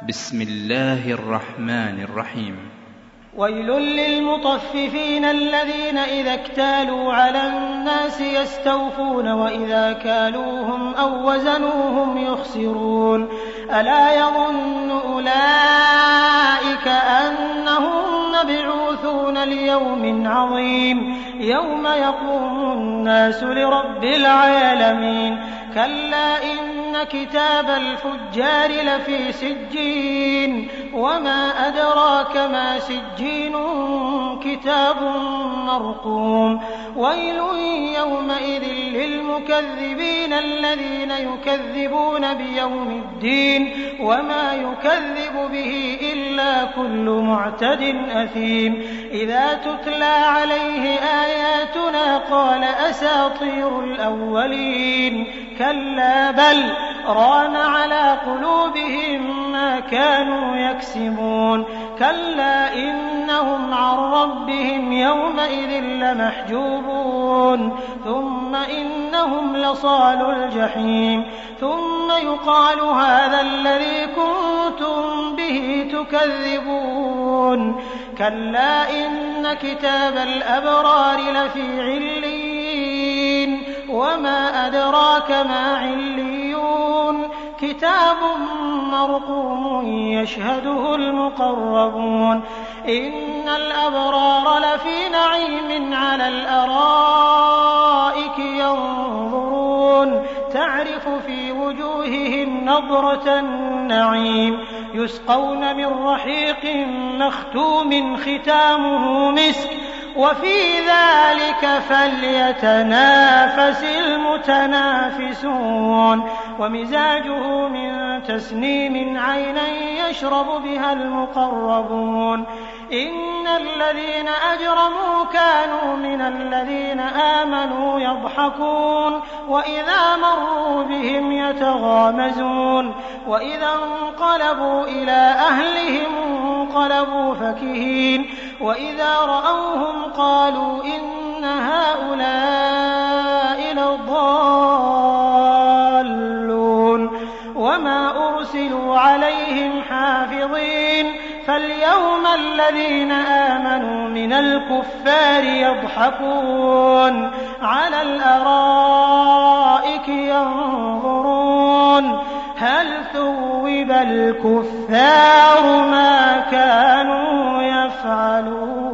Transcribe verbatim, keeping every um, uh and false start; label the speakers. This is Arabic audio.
Speaker 1: بسم الله الرحمن الرحيم.
Speaker 2: ويل للمطففين الذين إذا اكتالوا على الناس يستوفون وإذا كالوهم أو وزنوهم يخسرون ألا يظن أولئك أنهم مبعوثون ليوم عظيم يوم يقوم الناس لرب العالمين كلا إن كتاب الفجار لفي سجين وما أدراك ما سجين كتاب مرقوم ويل يومئذ للمكذبين الذين يكذبون بيوم الدين وما يكذب به إلا كل معتد أثيم إذا تتلى عليه آياتنا قال أساطير الأولين كلا بل ران على قلوبهم ما كانوا يكسبون كلا إنهم عن ربهم يومئذ لمحجوبون ثم إنهم لصال الجحيم ثم يقال هذا الذي كنتم به تكذبون كلا إن كتاب الأبرار لفي عليين وما أدراك ما عليون كتاب مرقوم يشهده المقربون إن الأبرار لفي نعيم على الأرائك ينظرون تعرف في وجوههم نضرة النعيم يسقون من رحيق مختوم ختامه مسك وفي ذلك فليتنافس المتنافسون ومزاجه من تسنيم عينا يشرب بها المقربون إن الذين أجرموا كانوا من الذين آمنوا يضحكون وإذا مروا بهم يتغامزون وإذا انقلبوا إلى أهلهم انقلبوا فكهين وإذا رأوهم قالوا إن هؤلاء لضالون وما أرسلوا عليهم حافظين فاليوم الذين آمنوا من الكفار يضحكون على الأرائك ينظرون هل ثوب الكفار ما كانوا يفعلون.